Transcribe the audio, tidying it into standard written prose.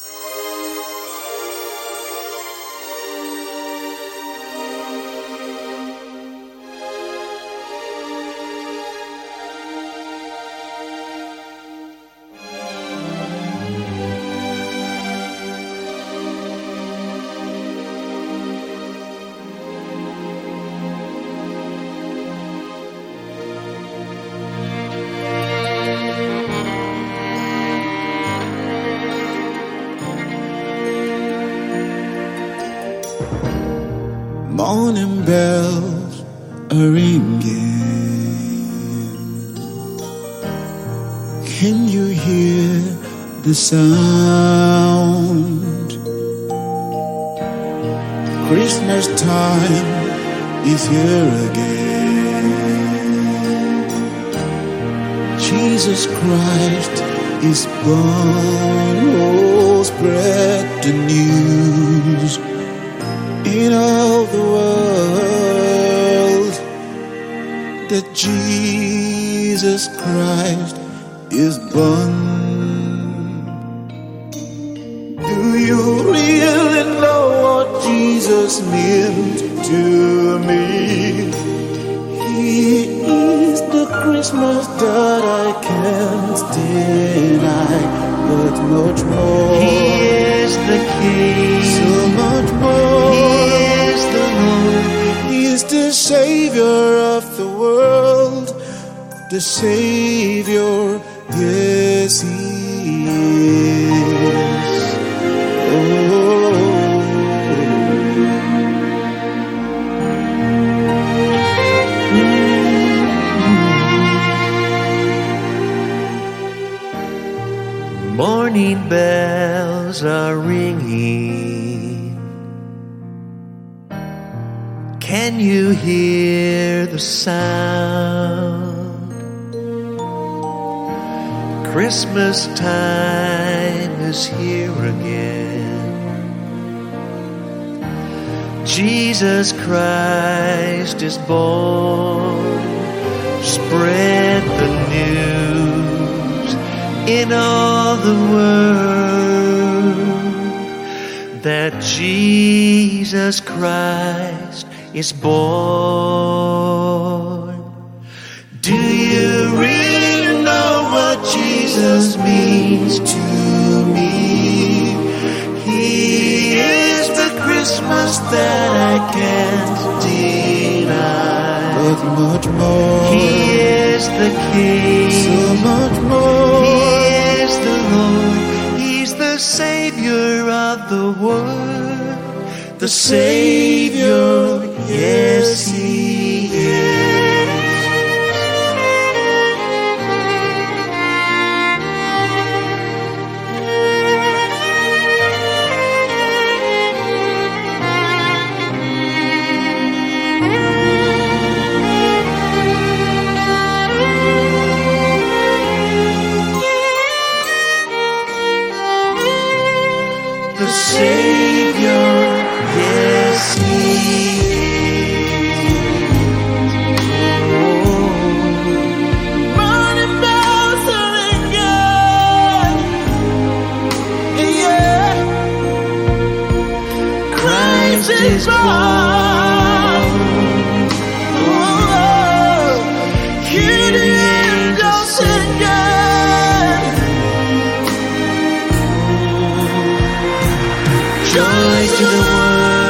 Morning bells are ringing. Can you hear the sound? Christmas time is here again. Jesus Christ is born. Oh, spread the news in all the world that Jesus Christ is born. Do you really know what Jesus meant to me? He is the Christmas that I can't deny, but much more. He is the King, so much more. He is the Savior of the world, the Savior, yes, He is. Oh. Morning bells are ringing. Can you hear the sound? Christmas time is here again. Jesus Christ is born. Spread the news in all the world that Jesus Christ is born. Do you really know what Jesus means to me? He is the Christmas that I can't deny, but much more. He is the King, so much more. He is the Lord. He's the Savior of the world, the Savior, yes, He is. The Savior, yes, He is. Morning bells are ringing, yeah. Christ is born. Oh, hear the angels singing. Joy to the world.